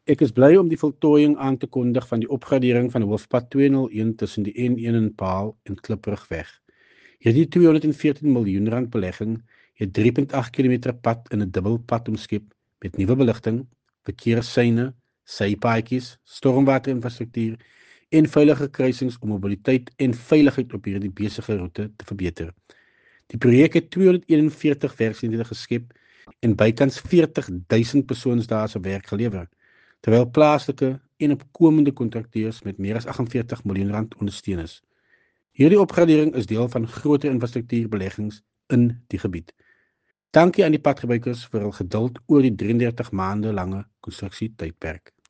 Ek is bly om die voltooiing aan te kondig van die opgradering van hoofpad 201 tussen die N1 in Paarl en Kliprugweg. Hierdie R214 miljoen belegging het 3.8 km pad in 'n dubbelpad omskep met nuwe beligting, verkeersseine, sypaadjies, stormwaterinfrastruktuur en veilige kruisings om mobiliteit en veiligheid op hierdie besige roete te verbeter. Die projek het 241 werksgeleenthede geskep en bykans 40.000 persoonsdae se werk gelewer, terwyl plaaslike en opkomende kontrakteurs met meer as R48 miljoen ondersteun is. Hierdie opgradering is deel van groter infrastruktuurbeleggings in die gebied. Dankie aan die padgebruikers vir hul geduld oor die 33 maande lange konstruksietydperk.